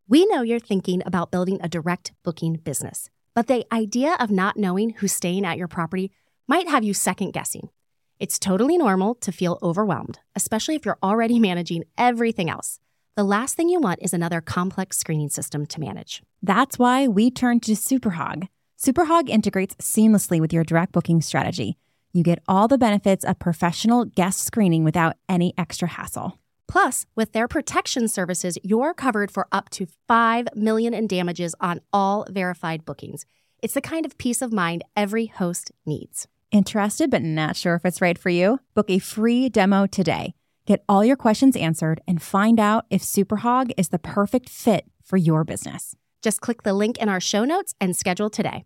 We know you're thinking about building a direct booking business, but the idea of not knowing who's staying at your property might have you second guessing. It's totally normal to feel overwhelmed, especially if you're already managing everything else. The last thing you want is another complex screening system to manage. That's why we turned to Superhog. Superhog integrates seamlessly with your direct booking strategy. You get all the benefits of professional guest screening without any extra hassle. Plus, with their protection services, you're covered for up to $5 million in damages on all verified bookings. It's the kind of peace of mind every host needs. Interested but not sure if it's right for you? Book a free demo today. Get all your questions answered and find out if Superhog is the perfect fit for your business. Just click the link in our show notes and schedule today.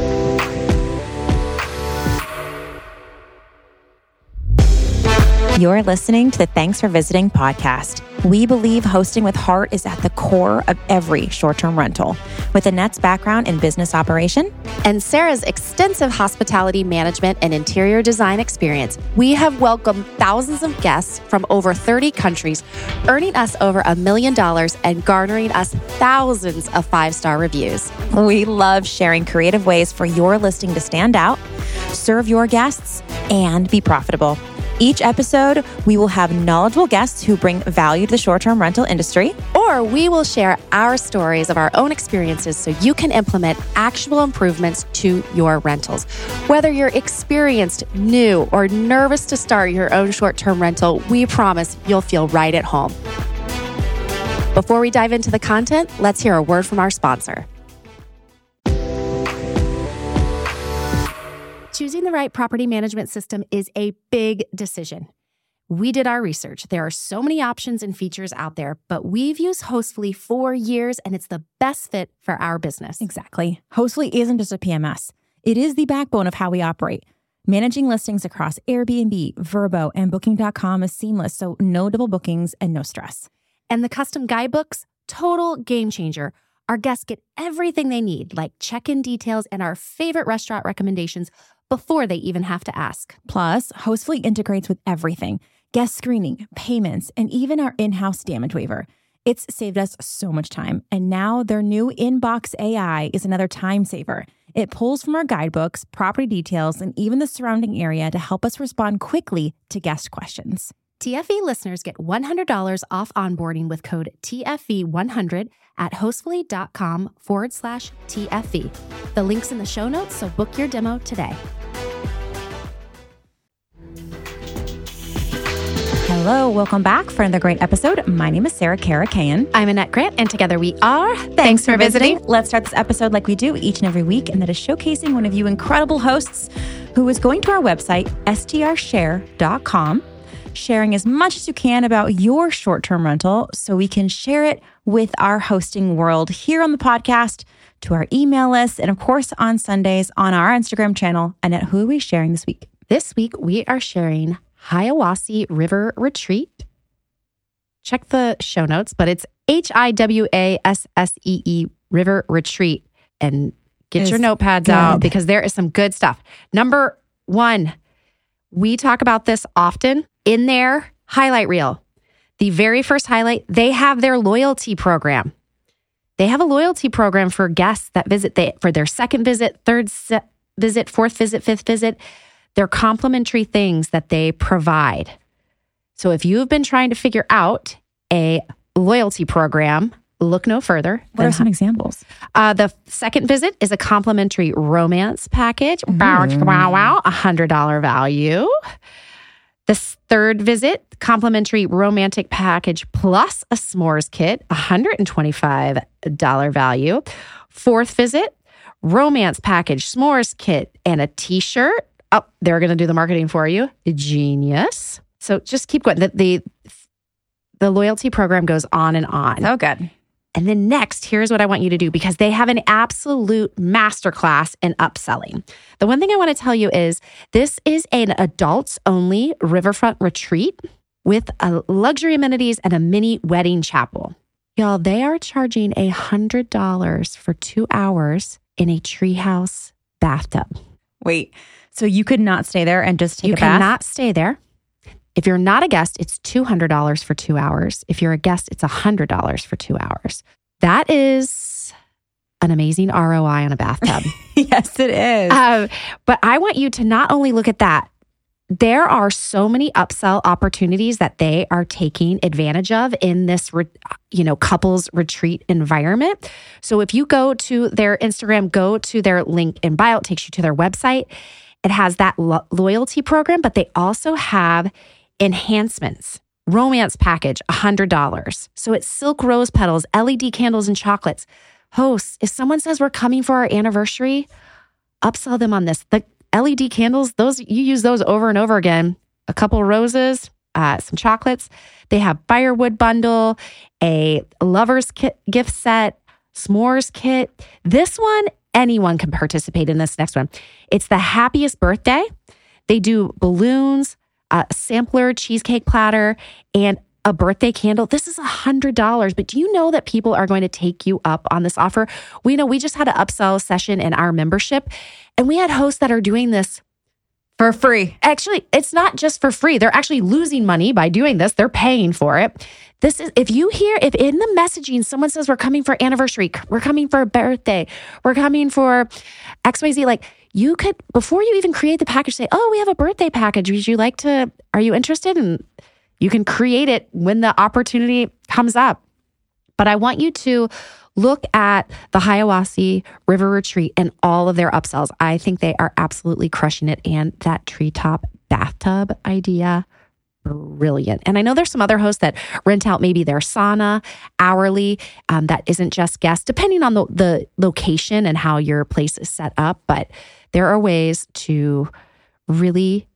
You're listening to the Thanks for Visiting podcast. We believe hosting with heart is at the core of every short-term rental. With Annette's background in business operation and Sarah's extensive hospitality management and interior design experience, we have welcomed thousands of guests from over 30 countries, earning us over $1 million and garnering us thousands of 5-star reviews. We love sharing creative ways for your listing to stand out, serve your guests, and be profitable. Each episode, we will have knowledgeable guests who bring value to the short-term rental industry. Or we will share our stories of our own experiences so you can implement actionable improvements to your rentals. Whether you're experienced, new, or nervous to start your own short-term rental, we promise you'll feel right at home. Before we dive into the content, let's hear a word from our sponsor. Choosing the right property management system is a big decision. We did our research. There are so many options and features out there, but we've used Hostfully for years, and it's the best fit for our business. Exactly. Hostfully isn't just a PMS. It is the backbone of how we operate. Managing listings across Airbnb, Vrbo, and Booking.com is seamless, so no double bookings and no stress. And the custom guidebooks, total game changer. Our guests get everything they need, like check-in details and our favorite restaurant recommendations before they even have to ask. Plus, Hostfully integrates with everything: guest screening, payments, and even our in-house damage waiver. It's saved us so much time. And now their new Inbox AI is another time saver. It pulls from our guidebooks, property details, and even the surrounding area to help us respond quickly to guest questions. TFE listeners get $100 off onboarding with code TFE100 at hostfully.com/TFE. The link's in the show notes, so book your demo today. Hello, welcome back for another great episode. My name is Sarah Karakayan. I'm Annette Grant, and together we are Thanks for Visiting. Let's start this episode like we do each and every week, and that is showcasing one of you incredible hosts who is going to our website, strshare.com, sharing as much as you can about your short-term rental so we can share it with our hosting world here on the podcast, to our email list, and of course on Sundays on our Instagram channel. Annette, who are we sharing this week? This week we are sharing Hiawassee River Retreat. Check the show notes, but it's Hiwassee River Retreat. And get your notepads out because there is some good stuff. Number 1, we talk about this often in their highlight reel. The very first highlight, they have their loyalty program. They have a loyalty program for guests that visit for their second visit, third visit, fourth visit, fifth visit. They're complimentary things that they provide. So if you've been trying to figure out a loyalty program, look no further. What are some examples? The second visit is a complimentary romance package. Wow, $100 value. The third visit, complimentary romantic package plus a s'mores kit, $125 value. Fourth visit, romance package, s'mores kit, and a t-shirt. Oh, they're going to do the marketing for you. Genius. So just keep going. The loyalty program goes on and on. Oh, good. And then next, here's what I want you to do, because they have an absolute masterclass in upselling. The one thing I want to tell you is this is an adults-only riverfront retreat with luxury amenities and a mini wedding chapel. Y'all, they are charging $100 for 2 hours in a treehouse bathtub. Wait, so you could not stay there and just take a bath? You cannot stay there. If you're not a guest, it's $200 for 2 hours. If you're a guest, it's $100 for 2 hours. That is an amazing ROI on a bathtub. Yes, it is. But I want you to not only look at that, there are so many upsell opportunities that they are taking advantage of in this, couples retreat environment. So if you go to their Instagram, go to their link in bio, it takes you to their website. It has that loyalty program, but they also have enhancements. Romance package, $100. So it's silk rose petals, LED candles, and chocolates. Hosts, if someone says we're coming for our anniversary, upsell them on this. The LED candles, those you use those over and over again. A couple roses, some chocolates. They have firewood bundle, a lover's kit, gift set, s'mores kit. This one, anyone can participate in this next one. It's the happiest birthday. They do balloons, a sampler cheesecake platter, and a birthday candle. This is $100. But do you know that people are going to take you up on this offer? We know we just had an upsell session in our membership, and we had hosts that are doing this for free. Actually, it's not just for free. They're actually losing money by doing this. They're paying for it. This is, if in the messaging, someone says we're coming for anniversary, we're coming for a birthday, we're coming for XYZ, like you could, before you even create the package, say, oh, we have a birthday package. Are you interested? And you can create it when the opportunity comes up. But I want you to look at the Hiawassee River Retreat and all of their upsells. I think they are absolutely crushing it. And that treetop bathtub idea, brilliant. And I know there's some other hosts that rent out maybe their sauna hourly. That isn't just guests, depending on the location and how your place is set up. But there are ways to really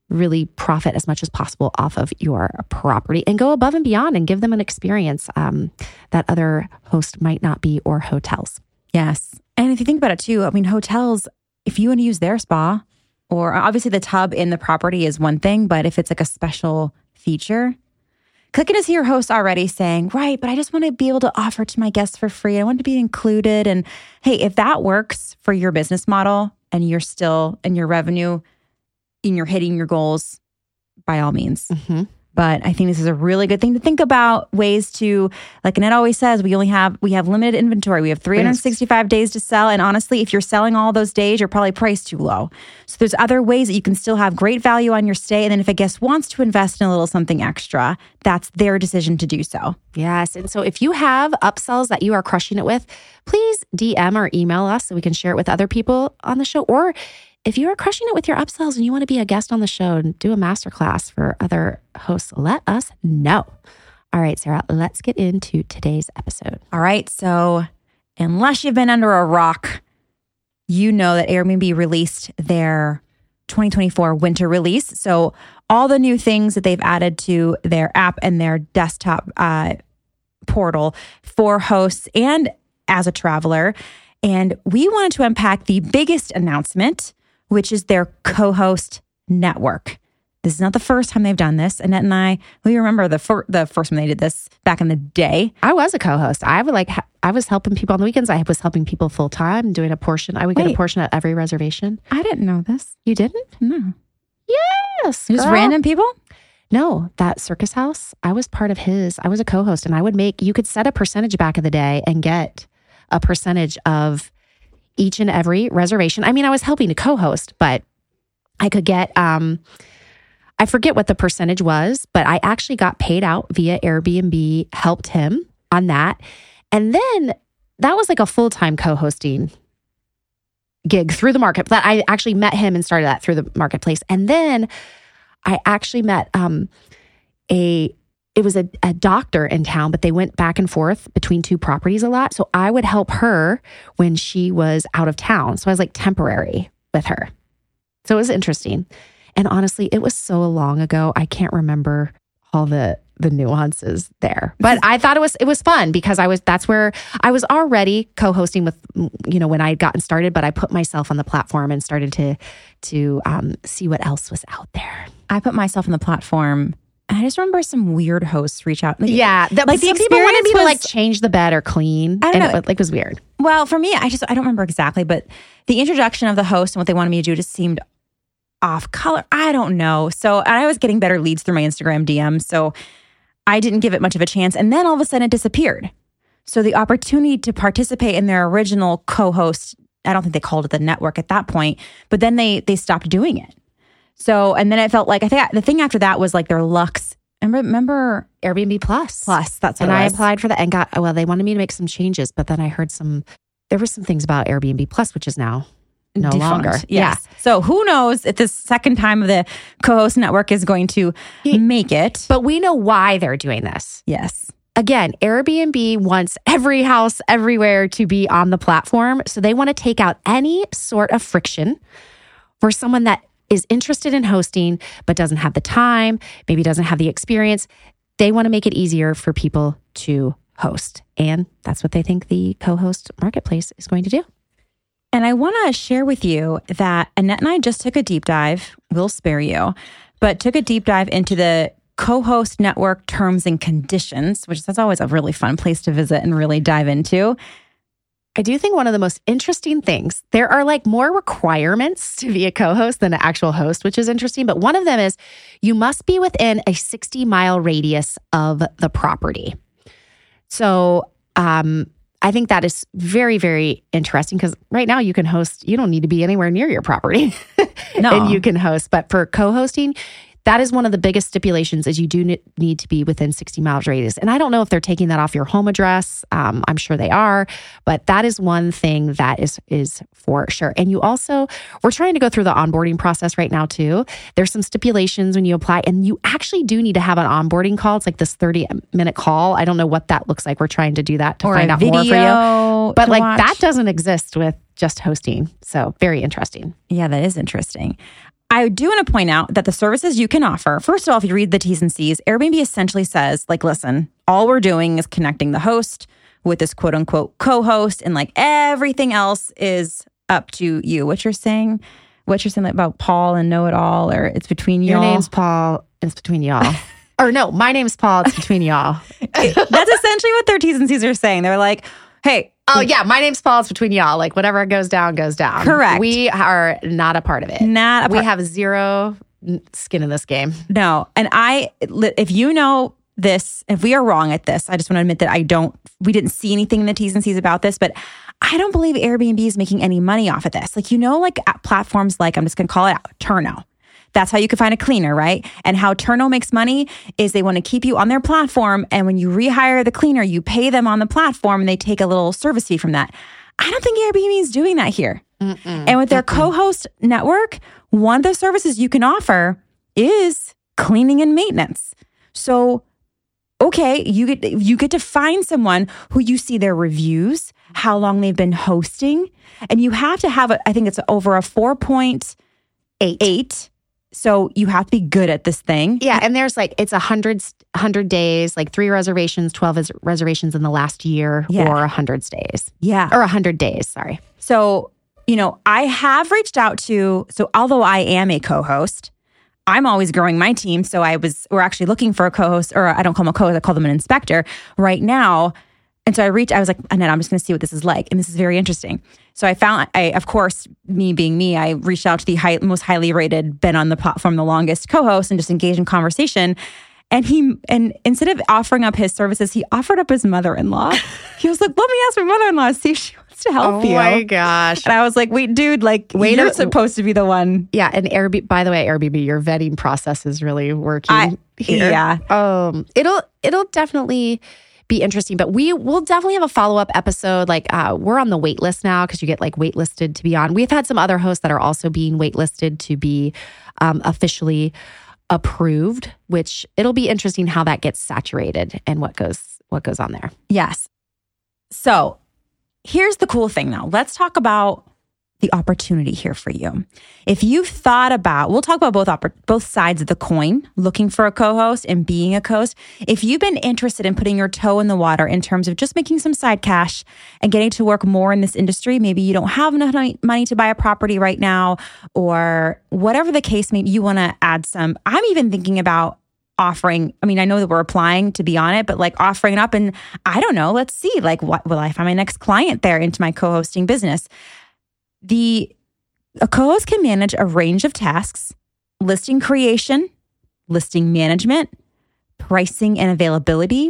profit as much as possible off of your property and go above and beyond and give them an experience that other hosts might not be, or hotels. Yes. And if you think about it too, I mean, hotels, if you want to use their spa, or obviously the tub in the property is one thing, but if it's like a special feature, clicking to see your host already saying, right, but I just want to be able to offer to my guests for free. I want to be included. And hey, if that works for your business model and you're still in your revenue and you're hitting your goals, by all means. Mm-hmm. But I think this is a really good thing to think about, ways to, like Annette always says, we have limited inventory. We have 365 days to sell. And honestly, if you're selling all those days, you're probably priced too low. So there's other ways that you can still have great value on your stay. And then if a guest wants to invest in a little something extra, that's their decision to do so. Yes. And so if you have upsells that you are crushing it with, please DM or email us so we can share it with other people on the show. Or if you are crushing it with your upsells and you want to be a guest on the show and do a masterclass for other hosts, let us know. All right, Sarah, let's get into today's episode. All right. So unless you've been under a rock, you know that Airbnb released their 2024 winter release. So all the new things that they've added to their app and their desktop portal for hosts and as a traveler. And we wanted to unpack the biggest announcement, which is their co-host network. This is not the first time they've done this. Annette and I, we remember the first when they did this back in the day. I was a co-host. I was helping people on the weekends. I was helping people full time, doing a portion. I would get a portion at every reservation. I didn't know this. You didn't? No. Yes. Just random people? No, that circus house, I was part of his. I was a co-host, and you could set a percentage back in the day and get a percentage of each and every reservation. I mean, I was helping to co-host, but I could get, I forget what the percentage was, but I actually got paid out via Airbnb, helped him on that. And then that was like a full-time co-hosting gig through the market. That I actually met him and started that through the marketplace. And then I actually met it was a doctor in town, but they went back and forth between two properties a lot. So I would help her when she was out of town. So I was like temporary with her. So it was interesting. And honestly, it was so long ago, I can't remember all the nuances there. But I thought it was fun because that's where I was already co-hosting with, when I had gotten started, but I put myself on the platform and started to see what else was out there. I put myself on the platform. And I just remember some weird hosts reach out. Like, yeah. Like some people wanted me to like change the bed or clean. I don't know. It was weird. Well, for me, I don't remember exactly, but the introduction of the host and what they wanted me to do just seemed off color. I don't know. So I was getting better leads through my Instagram DM. So I didn't give it much of a chance. And then all of a sudden it disappeared. So the opportunity to participate in their original co-host, I don't think they called it the network at that point, but then they stopped doing it. So, and then it felt like, I think the thing after that was like their Lux. Remember Airbnb Plus. That's what and it was. I applied for that and they wanted me to make some changes, but then I heard there were some things about Airbnb Plus, which is now no Defunct. longer. Yes. Yeah. So who knows if this second time of the co-host network is going to make it. But we know why they're doing this. Yes. Again, Airbnb wants every house everywhere to be on the platform. So they want to take out any sort of friction for someone that is interested in hosting, but doesn't have the time, maybe doesn't have the experience. They want to make it easier for people to host. And that's what they think the co-host marketplace is going to do. And I want to share with you that Annette and I just took a deep dive, we'll spare you, but took a deep dive into the co-host network terms and conditions, which that's always a really fun place to visit and really dive into. I do think one of the most interesting things, there are like more requirements to be a co-host than an actual host, which is interesting. But one of them is you must be within a 60-mile radius of the property. So I think that is very, very interesting because right now you can host, you don't need to be anywhere near your property. No. And you can host. But for co-hosting, that is one of the biggest stipulations is you do need to be within 60 miles radius. And I don't know if they're taking that off your home address. I'm sure they are, but that is one thing that is for sure. And you also, we're trying to go through the onboarding process right now too. There's some stipulations when you apply and you actually do need to have an onboarding call. It's like this 30-minute call. I don't know what that looks like. We're trying to do that to find out more for you. But like that doesn't exist with just hosting. So very interesting. Yeah, that is interesting. I do want to point out that the services you can offer, first of all, if you read the T's and C's, Airbnb essentially says, like, listen, all we're doing is connecting the host with this quote unquote co-host and like everything else is up to you. What you're saying about Paul and Know It All, or it's between y'all. Your name's Paul, it's between y'all. Or no, my name's Paul, it's between y'all. That's essentially what their T's and C's are saying. They're like, hey. Oh, yeah. My name's Paul. It's between y'all. Like whatever goes down, goes down. Correct. We are not a part of it. We have zero skin in this game. No. And if you know this, if we are wrong at this, I just want to admit that we didn't see anything in the T's and C's about this, but I don't believe Airbnb is making any money off of this. Like, like platforms like, I'm just going to call it out, Turno. That's how you can find a cleaner, right? And how Turno makes money is they want to keep you on their platform. And when you rehire the cleaner, you pay them on the platform and they take a little service fee from that. I don't think Airbnb is doing that here. And with their co-host network, one of the services you can offer is cleaning and maintenance. So, okay, you get to find someone who you see their reviews, how long they've been hosting, and you have to have, I think it's over a 4.8. So you have to be good at this thing. Yeah. And there's like, it's 100 days, like 3 reservations, 12 reservations in the last year or 100 stays. Yeah. Or 100 days. Sorry. So, I have reached out to, although I am a co-host, I'm always growing my team. So we're actually looking for a co-host, or I don't call them a co-host, I call them an inspector right now. And so I was like, Annette, I'm just going to see what this is like. And this is very interesting. So of course, me being me, I reached out to the most highly rated, been on the platform the longest co-host and just engaged in conversation. And instead of offering up his services, he offered up his mother-in-law. He was like, let me ask my mother-in-law, see if she wants to help you. Oh my gosh. And I was like, wait, dude, you're supposed to be the one. Yeah. And by the way, Airbnb, your vetting process is really working here. Yeah. It'll definitely be interesting, but we'll definitely have a follow-up episode. Like we're on the wait list now because you get like waitlisted to be on. We've had some other hosts that are also being waitlisted to be officially approved, which it'll be interesting how that gets saturated and what goes on there. Yes. So here's the cool thing now. Let's talk about the opportunity here for you. If you've thought about, we'll talk about both sides of the coin, looking for a co-host and being a co-host. If you've been interested in putting your toe in the water in terms of just making some side cash and getting to work more in this industry, maybe you don't have enough money to buy a property right now, or whatever the case, maybe you want to add some. I'm even thinking about offering, I know that we're applying to be on it, but like offering it up, and I don't know, let's see, like what will I find my next client there into my co-hosting business? A co-host can manage a range of tasks: listing creation, listing management, pricing and availability,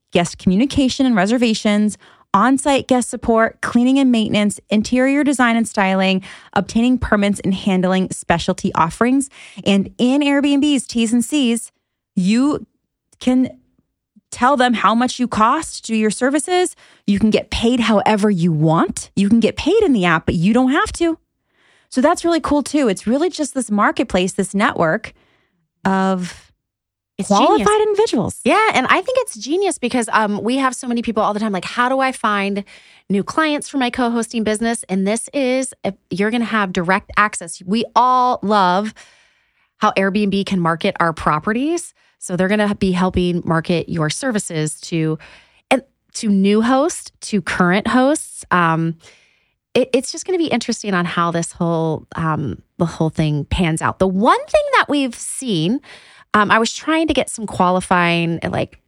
guest communication and reservations, on-site guest support, cleaning and maintenance, interior design and styling, obtaining permits, and handling specialty offerings. And in Airbnb's T's and C's, you can tell them how much you cost to do your services. You can get paid however you want. You can get paid in the app, but you don't have to. So that's really cool too. It's really just this marketplace, this network of qualified individuals. Yeah. And I think it's genius because we have so many people all the time, like, how do I find new clients for my co-hosting business? And this is, if you're going to have direct access. We all love how Airbnb can market our properties. So they're going to be helping market your services to new hosts, to current hosts. It's just going to be interesting on how this the whole thing pans out. The one thing that we've seen, I was trying to get some qualifying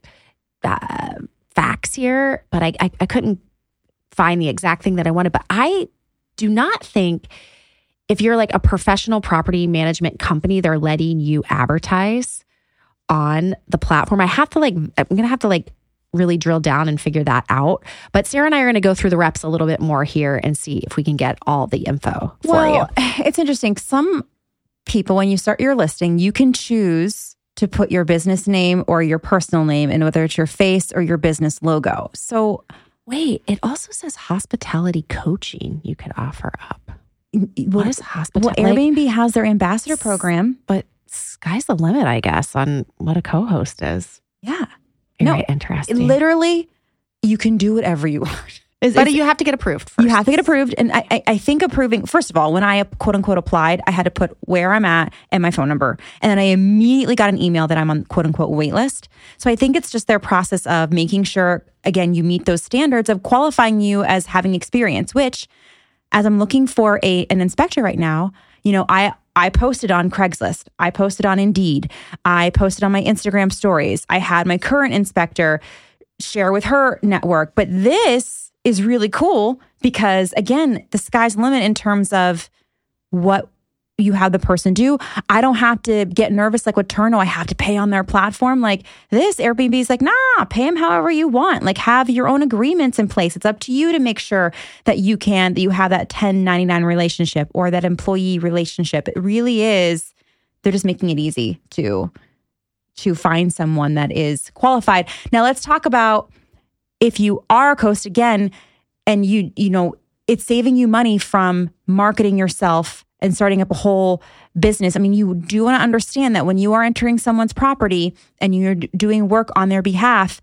facts here, but I couldn't find the exact thing that I wanted. But I do not think if you're like a professional property management company, they're letting you advertise on the platform. I'm going to have to really drill down and figure that out. But Sarah and I are going to go through the reps a little bit more here and see if we can get all the info for you. It's interesting. Some people, when you start your listing, you can choose to put your business name or your personal name, and whether it's your face or your business logo. So wait, it also says hospitality coaching you could offer up. What is hospitality? Well, Airbnb has their ambassador program. But sky's the limit, I guess, on what a co-host is. Yeah. Very interesting. Literally, you can do whatever you want. But you have to get approved first. You have to get approved. And I think approving, first of all, when I quote unquote applied, I had to put where I'm at and my phone number. And then I immediately got an email that I'm on quote unquote wait list. So I think it's just their process of making sure, again, you meet those standards of qualifying you as having experience, which as I'm looking for an inspector right now, I posted on Craigslist. I posted on Indeed. I posted on my Instagram stories. I had my current inspector share with her network. But this is really cool because, again, the sky's the limit in terms of what you have the person do. I don't have to get nervous like with Turno. I have to pay on their platform. Like this, Airbnb is like, nah, pay them however you want. Like have your own agreements in place. It's up to you to make sure that you have that 1099 relationship or that employee relationship. It really is. They're just making it easy to find someone that is qualified. Now let's talk about if you are a host again, and it's saving you money from marketing yourself and starting up a whole business. I mean, you do want to understand that when you are entering someone's property and you're doing work on their behalf,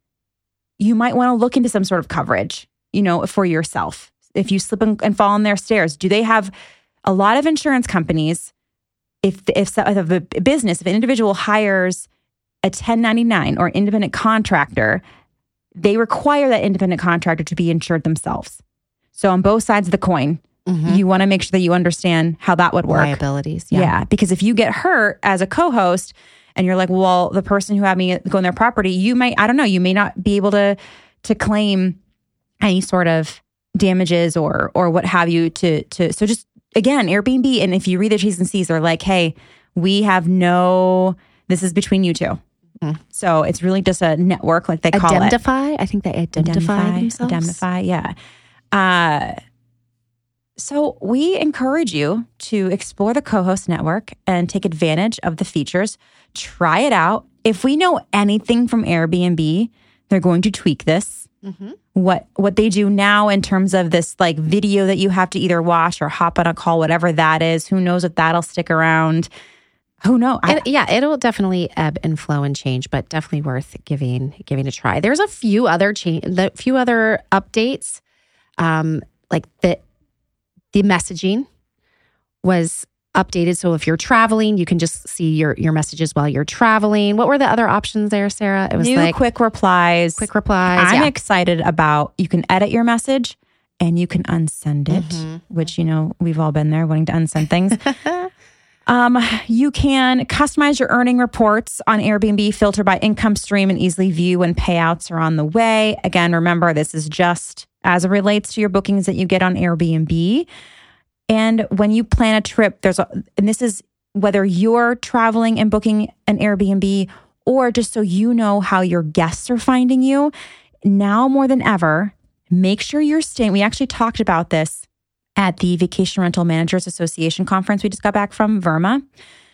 you might want to look into some sort of coverage, for yourself. If you slip and fall on their stairs, do they have a lot of insurance companies? If a business, if an individual hires a 1099 or independent contractor, they require that independent contractor to be insured themselves. So on both sides of the coin, you want to make sure that you understand how that would work. Liabilities. Yeah. Because if you get hurt as a co-host and you're like, well, the person who had me go on their property, you may not be able to claim any sort of damages or what have you so just, again, Airbnb. And if you read the T's and C's, they're like, hey, this is between you two. So it's really just a network, like they call it. Indemnify? I think they identify themselves. Indemnify, yeah. So we encourage you to explore the co-host network and take advantage of the features. Try it out. If we know anything from Airbnb, they're going to tweak this. Mm-hmm. What they do now in terms of this like video that you have to either watch or hop on a call, whatever that is, who knows if that'll stick around. Who knows? It'll definitely ebb and flow and change, but definitely worth giving a try. There's a few other updates, like the messaging was updated. So if you're traveling, you can just see your messages while you're traveling. What were the other options there, Sarah? It was new quick replies. I'm excited about. You can edit your message and you can unsend it, which we've all been there, wanting to unsend things. You can customize your earning reports on Airbnb, filter by income stream, and easily view when payouts are on the way. Again, remember, this is just as it relates to your bookings that you get on Airbnb. And when you plan a trip, and this is whether you're traveling and booking an Airbnb or just so you know how your guests are finding you, now more than ever, make sure you're staying. We actually talked about this at the Vacation Rental Managers Association conference we just got back from, VRMA.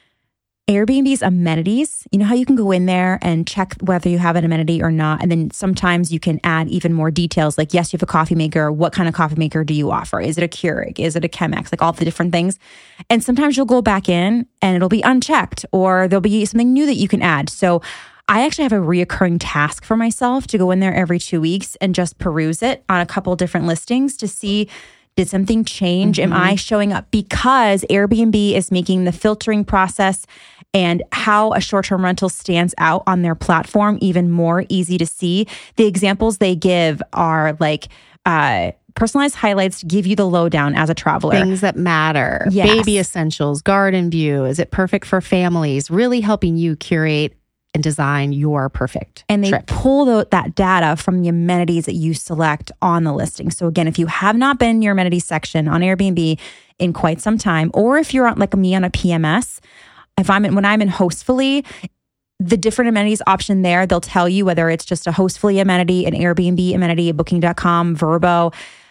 Airbnb's amenities, you know how you can go in there and check whether you have an amenity or not. And then sometimes you can add even more details like, yes, you have a coffee maker. What kind of coffee maker do you offer? Is it a Keurig? Is it a Chemex? Like all the different things. And sometimes you'll go back in and it'll be unchecked or there'll be something new that you can add. So I actually have a reoccurring task for myself to go in there every 2 weeks and just peruse it on a couple different listings to see, did something change? Am I showing up? Because Airbnb is making the filtering process and how a short-term rental stands out on their platform even more easy to see. The examples they give are like personalized highlights to give you the lowdown as a traveler. Things that matter. Yes. Baby essentials, garden view. Is it perfect for families? Really helping you curate and design your perfect And they trip. pull that data from the amenities that you select on the listing. So again, if you have not been in your amenities section on Airbnb in quite some time, or if you're on, like me on a PMS, when I'm in Hostfully, the different amenities option there, they'll tell you whether it's just a Hostfully amenity, an Airbnb amenity, a Booking.com, Vrbo.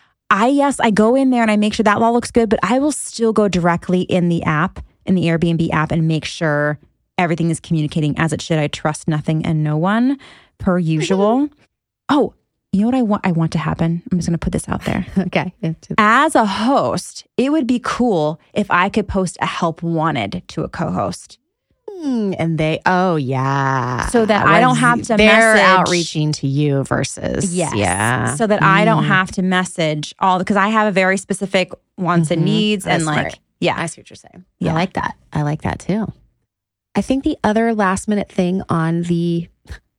I go in there and I make sure that all looks good, but I will still go directly in the app, in the Airbnb app, and make sure everything is communicating as it should. I trust nothing and no one, per usual. Oh, you know what I want to happen? I'm just going to put this out there. Okay. As a host, it would be cool if I could post a help wanted to a co-host. And so that I don't have to they're message. outreaching to you versus So that I don't have to message because I have a very specific wants and needs. That's and like, smart. yeah. I see what you're saying. Yeah. I like that. I like that too. I think the other last minute thing on the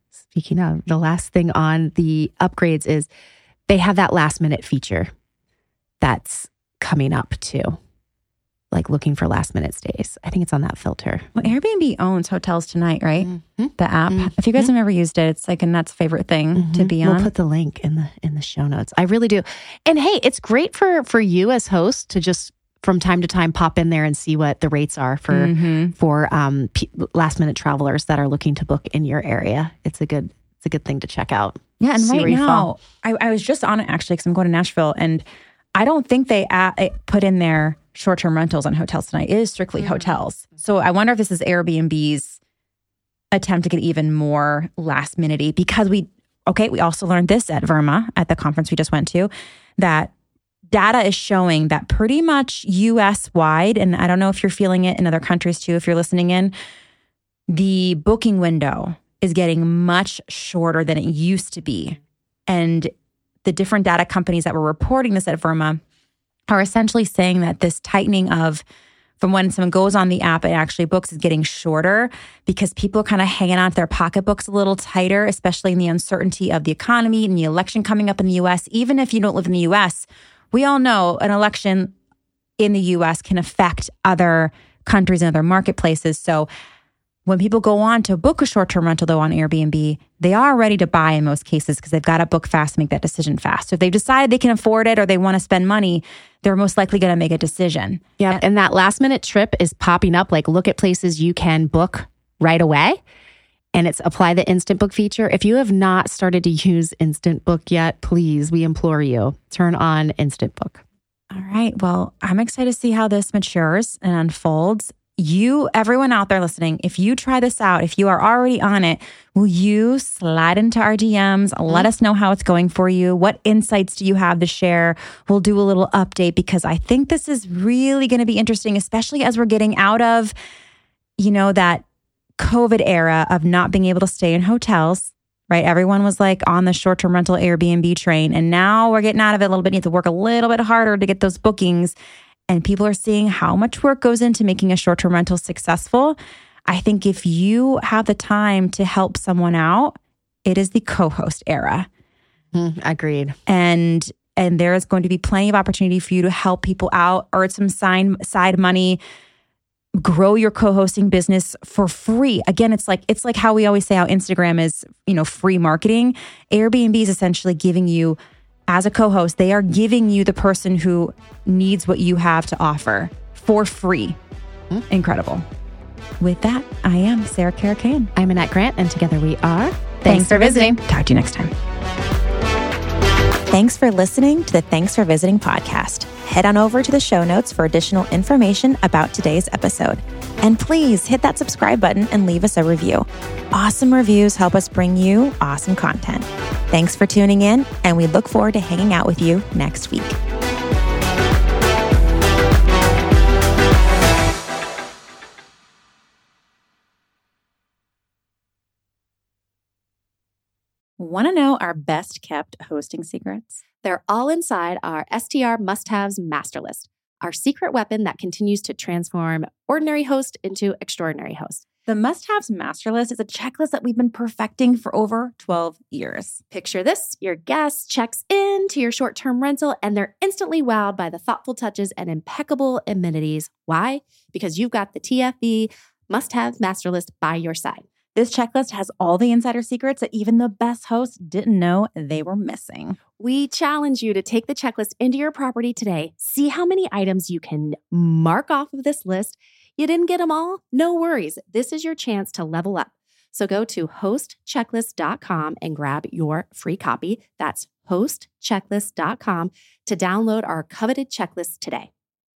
upgrades is they have that last minute feature that's coming up too. Like looking for last minute stays. I think it's on that filter. Well, Airbnb owns Hotels Tonight, right? The app. If you guys have ever used it, it's like a nuts favorite thing to be on. We'll put the link in the show notes. I really do. And hey, it's great for you as host to just from time to time pop in there and see what the rates are for last minute travelers that are looking to book in your area. It's a good thing to check out. Yeah, and See right where you now, I was just on it actually because I'm going to Nashville, and I don't think they put in their short-term rentals on Hotels Tonight. It is strictly hotels. So I wonder if this is Airbnb's attempt to get even more last-minute-y because we also learned this at VRMA, at the conference we just went to, that data is showing that pretty much US-wide, and I don't know if you're feeling it in other countries too, if you're listening in, the booking window is getting much shorter than it used to be. And the different data companies that were reporting this at VRMA are essentially saying that this tightening of from when someone goes on the app and actually books is getting shorter because people are kind of hanging on to their pocketbooks a little tighter, especially in the uncertainty of the economy and the election coming up in the US. Even if you don't live in the US, we all know an election in the US can affect other countries and other marketplaces. So when people go on to book a short-term rental, though, on Airbnb, they are ready to buy in most cases because they've got to book fast and make that decision fast. So if they've decided they can afford it or they want to spend money, they're most likely going to make a decision. Yeah. And that last minute trip is popping up. Like look at places you can book right away. And it's apply the instant book feature. If you have not started to use instant book yet, please, we implore you, turn on instant book. All right. Well, I'm excited to see how this matures and unfolds. Everyone out there listening, if you try this out, if you are already on it, will you slide into our DMs? Let us know how it's going for you. What insights do you have to share? We'll do a little update because I think this is really going to be interesting, especially as we're getting out of, that COVID era of not being able to stay in hotels, right? Everyone was like on the short-term rental Airbnb train. And now we're getting out of it a little bit. You have to work a little bit harder to get those bookings. And people are seeing how much work goes into making a short-term rental successful. I think if you have the time to help someone out, it is the co-host era. Agreed. And there is going to be plenty of opportunity for you to help people out, earn some side money, grow your co-hosting business for free. Again, it's like how we always say how Instagram is, free marketing. Airbnb is essentially giving you, as a co-host, they are giving you the person who needs what you have to offer for free. Incredible. With that, I am Sarah Caracan. I'm Annette Grant, and together we are Thanks for Visiting. Talk to you next time. Thanks for listening to the Thanks for Visiting podcast. Head on over to the show notes for additional information about today's episode. And please hit that subscribe button and leave us a review. Awesome reviews help us bring you awesome content. Thanks for tuning in, and we look forward to hanging out with you next week. Want to know our best kept hosting secrets? They're all inside our STR must-haves master list, our secret weapon that continues to transform ordinary host into extraordinary host. The must-haves master list is a checklist that we've been perfecting for over 12 years. Picture this: your guest checks into your short-term rental and they're instantly wowed by the thoughtful touches and impeccable amenities. Why? Because you've got the TFB must-have master list by your side. This checklist has all the insider secrets that even the best hosts didn't know they were missing. We challenge you to take the checklist into your property today. See how many items you can mark off of this list. You didn't get them all? No worries. This is your chance to level up. So go to hostchecklist.com and grab your free copy. That's hostchecklist.com to download our coveted checklist today.